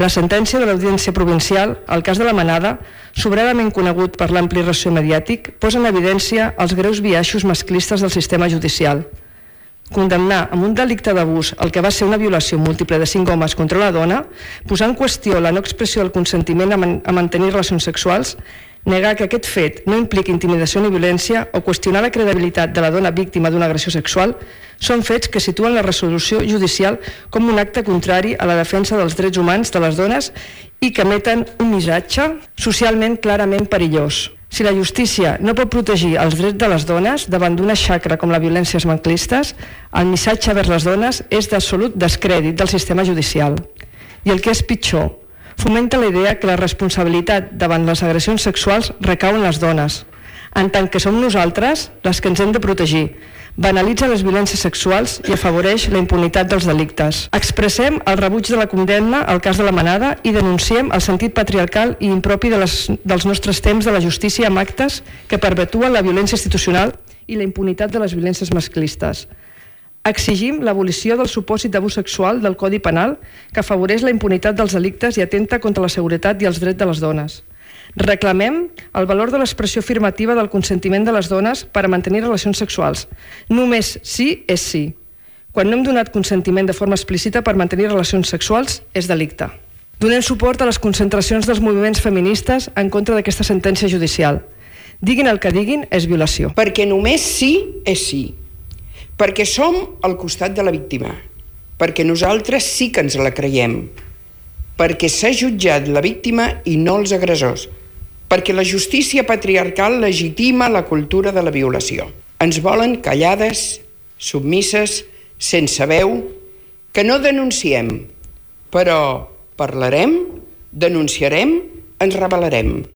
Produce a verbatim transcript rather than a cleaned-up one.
La sentència de l'Audiència Provincial, el cas de la Manada, sobradament conegut per l'ampli ressò mediàtic, posa en evidència els greus biaixos masclistes del sistema judicial. Condemnar amb un delicte d'abús el que va ser una violació múltiple de cinc homes contra una dona, posar en qüestió la no expressió del consentiment a, man a mantenir relacions sexuals, negar que aquest fet no implica intimidació ni violència o qüestionar la credibilitat de la dona víctima d'una agressió sexual són fets que situen la resolució judicial com un acte contrari a la defensa dels drets humans de les dones i que emeten un missatge socialment clarament perillós. Si la justícia no pot protegir els drets de les dones davant d'una xacra com la violència masclistes, el missatge vers les dones és d'absolut descrèdit del sistema judicial. I el que és pitjor, fomenta la idea que la responsabilitat davant les agressions sexuals recau en les dones, en tant que som nosaltres les que ens hem de protegir, banalitza les violències sexuals i afavoreix la impunitat dels delictes. Expressem el rebuig de la condemna al cas de la Manada i denunciem el sentit patriarcal i impropi de les, dels nostres temps de la justícia amb actes que perpetuen la violència institucional i la impunitat de les violències masclistes. Exigim l'abolició del supòsit d'abús sexual del Codi Penal que afavoreix la impunitat dels delictes i atenta contra la seguretat i els drets de les dones. Reclamem el valor de l'expressió afirmativa del consentiment de les dones per a mantenir relacions sexuals. Només sí és sí. Quan no hem donat consentiment de forma explícita per mantenir relacions sexuals, és delicte. Donem suport a les concentracions dels moviments feministes en contra d'aquesta sentència judicial. Diguin el que diguin, és violació. Perquè només sí és sí. Perquè som al costat de la víctima. Perquè nosaltres sí que ens la creiem. Perquè s'ha jutjat la víctima i no els agressors. Perquè la justícia patriarcal legitima la cultura de la violació. Ens volen callades, submises, sense veu, que no denunciem, però parlarem, denunciarem, ens rebel·larem.